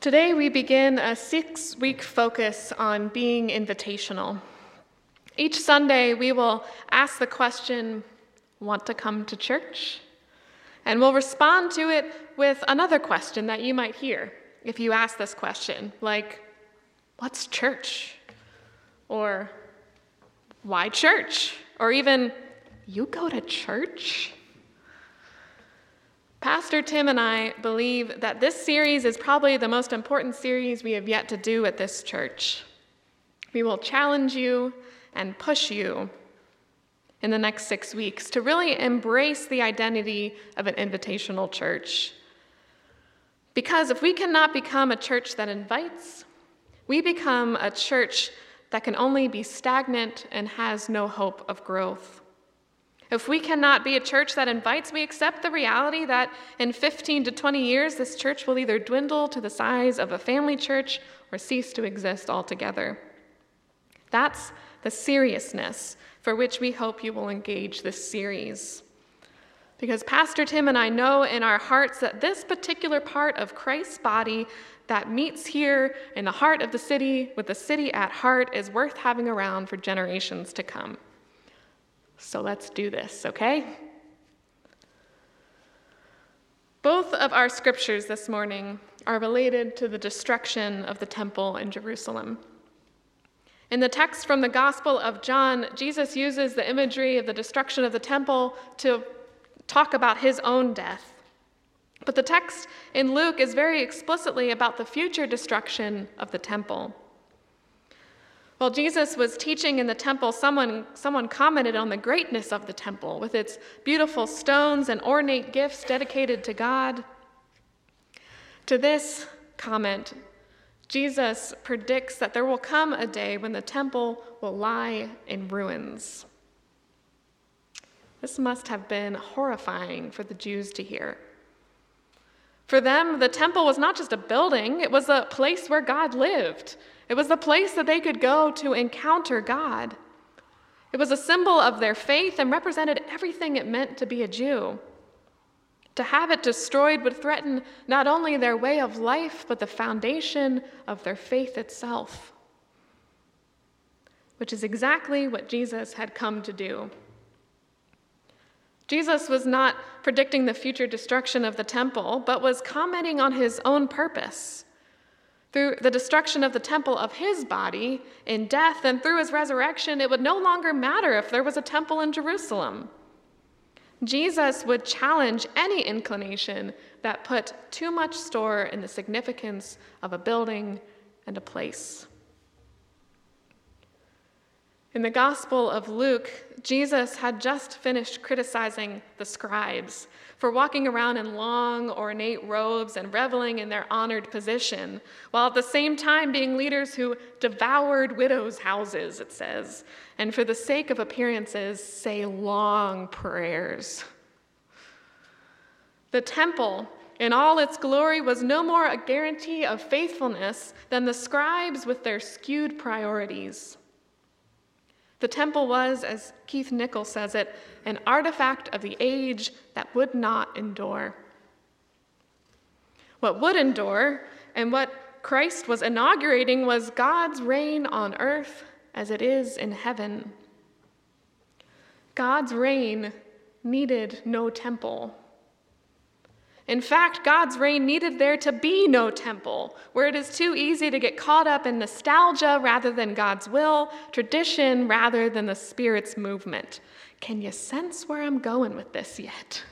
Today we begin a 6-week focus on being invitational. Each Sunday we will ask the question, want to come to church? And we'll respond to it with another question that you might hear if you ask this question, like, what's church? Or, why church? Or even, you go to church? Pastor Tim and I believe that this series is probably the most important series we have yet to do at this church. We will challenge you and push you in the next 6 weeks to really embrace the identity of an invitational church. Because if we cannot become a church that invites, we become a church that can only be stagnant and has no hope of growth. If we cannot be a church that invites, we accept the reality that in 15 to 20 years, this church will either dwindle to the size of a family church or cease to exist altogether. That's the seriousness for which we hope you will engage this series. Because Pastor Tim and I know in our hearts that this particular part of Christ's body that meets here in the heart of the city with the city at heart is worth having around for generations to come. So let's do this, okay? Both of our scriptures this morning are related to the destruction of the temple in Jerusalem. In the text from the Gospel of John, Jesus uses the imagery of the destruction of the temple to talk about his own death. But the text in Luke is very explicitly about the future destruction of the temple. While Jesus was teaching in the temple, someone commented on the greatness of the temple with its beautiful stones and ornate gifts dedicated to God. To this comment, Jesus predicts that there will come a day when the temple will lie in ruins. This must have been horrifying for the Jews to hear. For them, the temple was not just a building, it was a place where God lived. It was the place that they could go to encounter God. It was a symbol of their faith and represented everything it meant to be a Jew. To have it destroyed would threaten not only their way of life, but the foundation of their faith itself, which is exactly what Jesus had come to do. Jesus was not predicting the future destruction of the temple, but was commenting on his own purpose. Through the destruction of the temple of his body in death and through his resurrection, it would no longer matter if there was a temple in Jerusalem. Jesus would challenge any inclination that put too much store in the significance of a building and a place. In the Gospel of Luke, Jesus had just finished criticizing the scribes for walking around in long, ornate robes and reveling in their honored position, while at the same time being leaders who devoured widows' houses, it says, and for the sake of appearances, say long prayers. The temple, in all its glory, was no more a guarantee of faithfulness than the scribes with their skewed priorities. The temple was, as Keith Nichol says it, an artifact of the age that would not endure. What would endure, and what Christ was inaugurating, was God's reign on earth as it is in heaven. God's reign needed no temple. In fact, God's reign needed there to be no temple, where it is too easy to get caught up in nostalgia rather than God's will, tradition rather than the Spirit's movement. Can you sense where I'm going with this yet?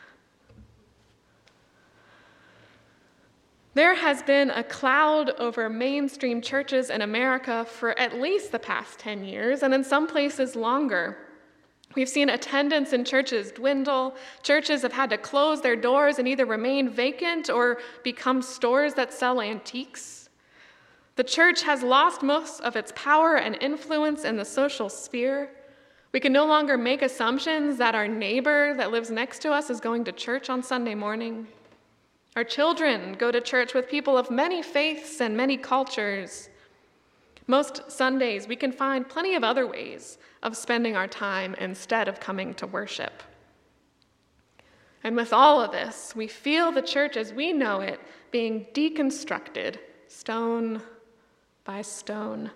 There has been a cloud over mainstream churches in America for at least the past 10 years, and in some places longer. We've seen attendance in churches dwindle. Churches have had to close their doors and either remain vacant or become stores that sell antiques. The church has lost most of its power and influence in the social sphere. We can no longer make assumptions that our neighbor that lives next to us is going to church on Sunday morning. Our children go to church with people of many faiths and many cultures. Most Sundays, we can find plenty of other ways of spending our time instead of coming to worship. And with all of this, we feel the church as we know it being deconstructed stone by stone.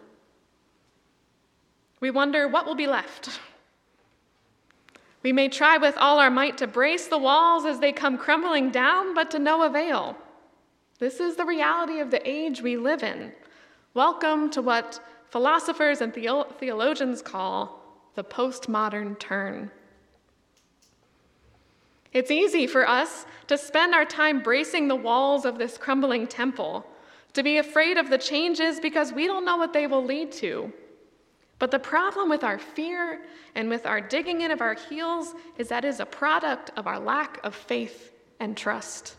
We wonder what will be left. We may try with all our might to brace the walls as they come crumbling down, but to no avail. This is the reality of the age we live in. Welcome to what philosophers and theologians call the postmodern turn. It's easy for us to spend our time bracing the walls of this crumbling temple, to be afraid of the changes because we don't know what they will lead to. But the problem with our fear and with our digging in of our heels is that it is a product of our lack of faith and trust.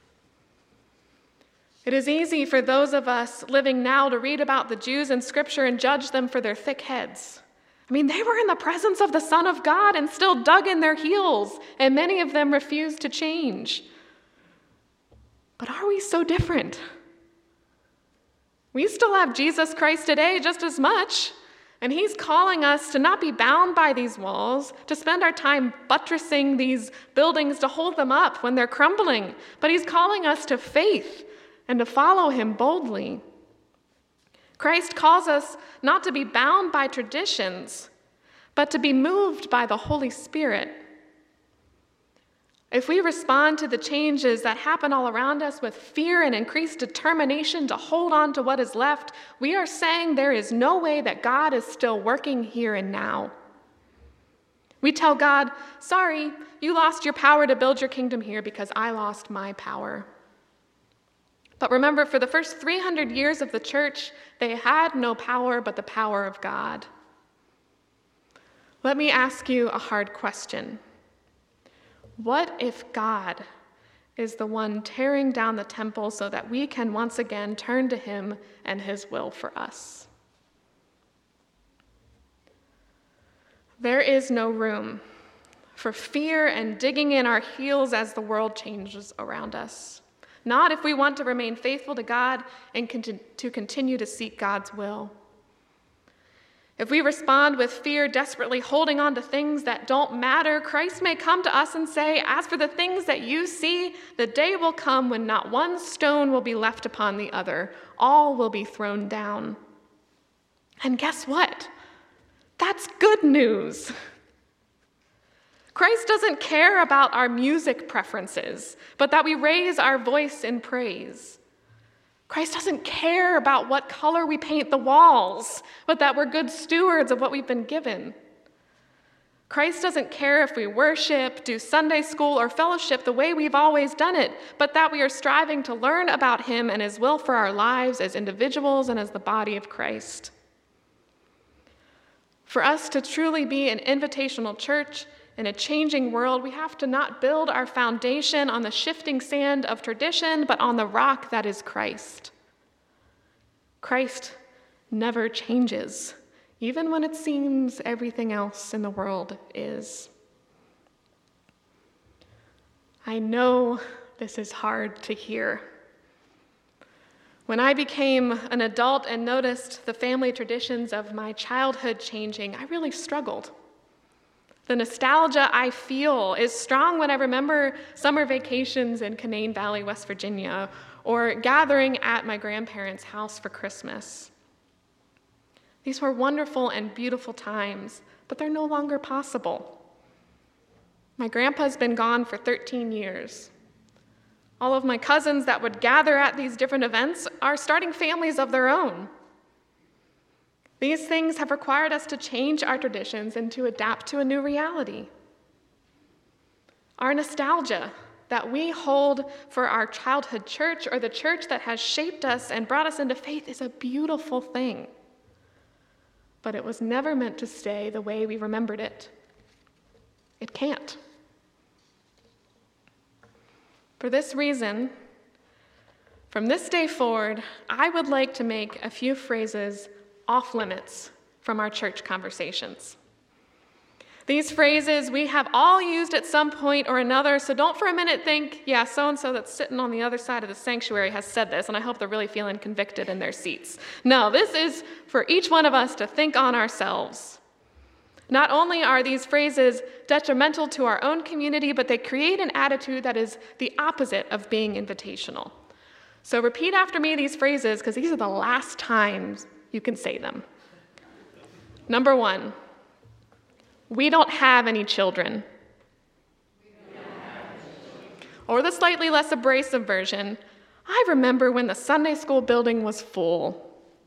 It is easy for those of us living now to read about the Jews in Scripture and judge them for their thick heads. I mean, they were in the presence of the Son of God and still dug in their heels, and many of them refused to change. But are we so different? We still have Jesus Christ today just as much, and he's calling us to not be bound by these walls, to spend our time buttressing these buildings to hold them up when they're crumbling, but he's calling us to faith and to follow him boldly. Christ calls us not to be bound by traditions, but to be moved by the Holy Spirit. If we respond to the changes that happen all around us with fear and increased determination to hold on to what is left, we are saying there is no way that God is still working here and now. We tell God, sorry, you lost your power to build your kingdom here because I lost my power. But remember, for the first 300 years of the church, they had no power but the power of God. Let me ask you a hard question. What if God is the one tearing down the temple so that we can once again turn to him and his will for us? There is no room for fear and digging in our heels as the world changes around us. Not if we want to remain faithful to God and to continue to seek God's will. If we respond with fear, desperately holding on to things that don't matter, Christ may come to us and say, as for the things that you see, the day will come when not one stone will be left upon the other. All will be thrown down. And guess what? That's good news. Christ doesn't care about our music preferences, but that we raise our voice in praise. Christ doesn't care about what color we paint the walls, but that we're good stewards of what we've been given. Christ doesn't care if we worship, do Sunday school, or fellowship the way we've always done it, but that we are striving to learn about him and his will for our lives as individuals and as the body of Christ. For us to truly be an invitational church in a changing world, we have to not build our foundation on the shifting sand of tradition, but on the rock that is Christ. Christ never changes, even when it seems everything else in the world is. I know this is hard to hear. When I became an adult and noticed the family traditions of my childhood changing, I really struggled. The nostalgia I feel is strong when I remember summer vacations in Canaan Valley, West Virginia, or gathering at my grandparents' house for Christmas. These were wonderful and beautiful times, but they're no longer possible. My grandpa's been gone for 13 years. All of my cousins that would gather at these different events are starting families of their own. These things have required us to change our traditions and to adapt to a new reality. Our nostalgia that we hold for our childhood church or the church that has shaped us and brought us into faith is a beautiful thing. But it was never meant to stay the way we remembered it. It can't. For this reason, from this day forward, I would like to make a few phrases off limits from our church conversations. These phrases we have all used at some point or another, so don't for a minute think, yeah, so-and-so that's sitting on the other side of the sanctuary has said this, and I hope they're really feeling convicted in their seats. No, this is for each one of us to think on ourselves. Not only are these phrases detrimental to our own community, but they create an attitude that is the opposite of being invitational. So repeat after me these phrases, because these are the last times you can say them. Number 1, we don't have any children. Or the slightly less abrasive version, I remember when the Sunday school building was full.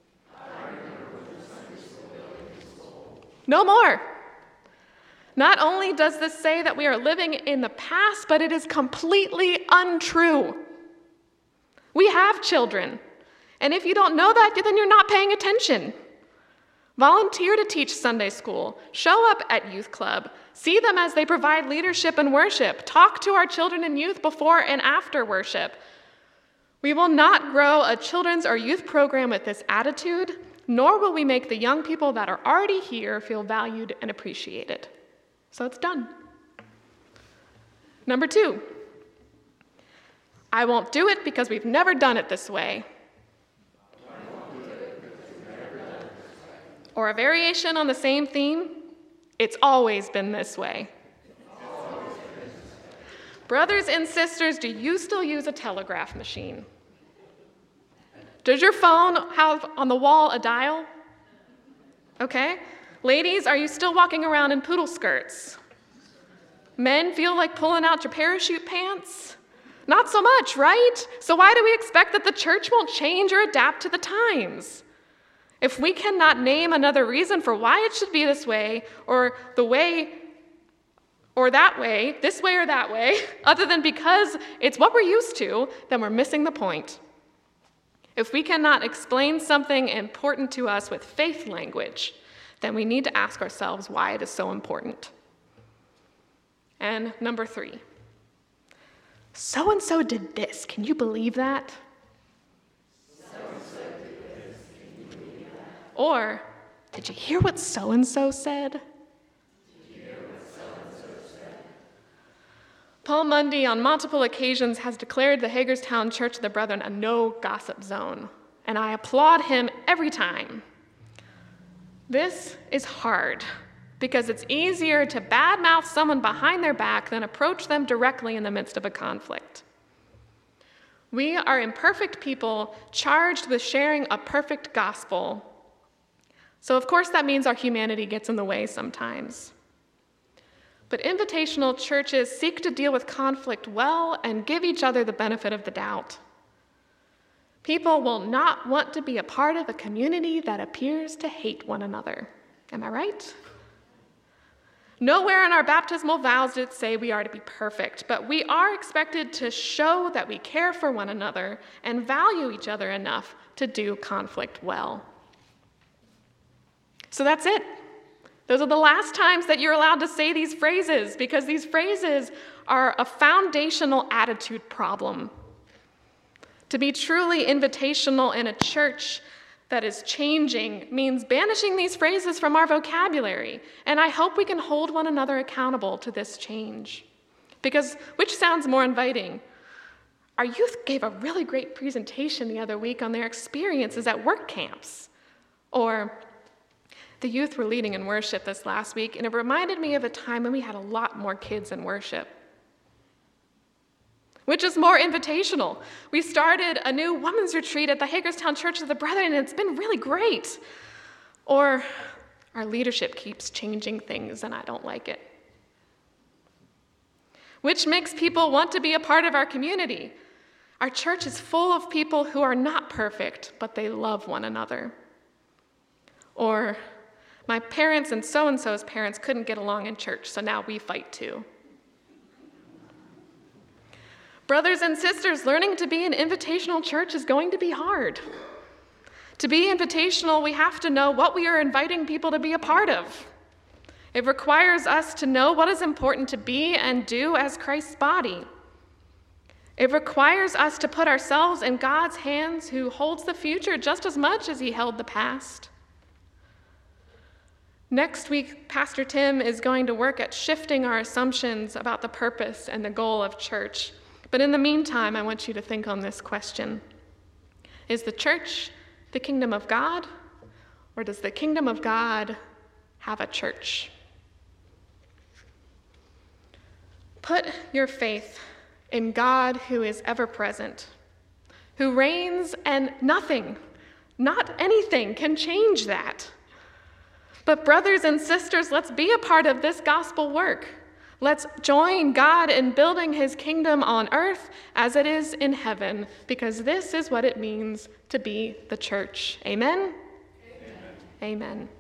No more. Not only does this say that we are living in the past, but it is completely untrue. We have children. And if you don't know that, then you're not paying attention. Volunteer to teach Sunday school. Show up at youth club. See them as they provide leadership and worship. Talk to our children and youth before and after worship. We will not grow a children's or youth program with this attitude, nor will we make the young people that are already here feel valued and appreciated. So it's done. Number 2, I won't do it because we've never done it this way. Or a variation on the same theme, it's always been this way. Brothers and sisters, do you still use a telegraph machine? Does your phone have on the wall a dial? Okay. Ladies, are you still walking around in poodle skirts? Men feel like pulling out your parachute pants? Not so much, right? So why do we expect that the church won't change or adapt to the times? If we cannot name another reason for why it should be this way, or the way, or that way, this way or that way, other than because it's what we're used to, then we're missing the point. If we cannot explain something important to us with faith language, then we need to ask ourselves why it is so important. And number 3, so-and-so did this. Can you believe that? Or, did you hear what so-and-so said? Paul Mundy, on multiple occasions, has declared the Hagerstown Church of the Brethren a no-gossip zone, and I applaud him every time. This is hard, because it's easier to badmouth someone behind their back than approach them directly in the midst of a conflict. We are imperfect people charged with sharing a perfect gospel. So of course that means our humanity gets in the way sometimes. But invitational churches seek to deal with conflict well and give each other the benefit of the doubt. People will not want to be a part of a community that appears to hate one another. Am I right? Nowhere in our baptismal vows did it say we are to be perfect, but we are expected to show that we care for one another and value each other enough to do conflict well. So that's it. Those are the last times that you're allowed to say these phrases, because these phrases are a foundational attitude problem. To be truly invitational in a church that is changing means banishing these phrases from our vocabulary, and I hope we can hold one another accountable to this change. Because which sounds more inviting? Our youth gave a really great presentation the other week on their experiences at work camps. Or the youth were leading in worship this last week, and it reminded me of a time when we had a lot more kids in worship. Which is more invitational? We started a new women's retreat at the Hagerstown Church of the Brethren, and it's been really great. Or our leadership keeps changing things, and I don't like it. Which makes people want to be a part of our community? Our church is full of people who are not perfect, but they love one another. Or my parents and so-and-so's parents couldn't get along in church, so now we fight too. Brothers and sisters, learning to be an invitational church is going to be hard. To be invitational, we have to know what we are inviting people to be a part of. It requires us to know what is important to be and do as Christ's body. It requires us to put ourselves in God's hands, who holds the future just as much as he held the past. Next week, Pastor Tim is going to work at shifting our assumptions about the purpose and the goal of church. But in the meantime, I want you to think on this question. Is the church the kingdom of God, or does the kingdom of God have a church? Put your faith in God who is ever present, who reigns, and nothing, not anything, can change that. But brothers and sisters, let's be a part of this gospel work. Let's join God in building his kingdom on earth as it is in heaven, because this is what it means to be the church. Amen? Amen. Amen.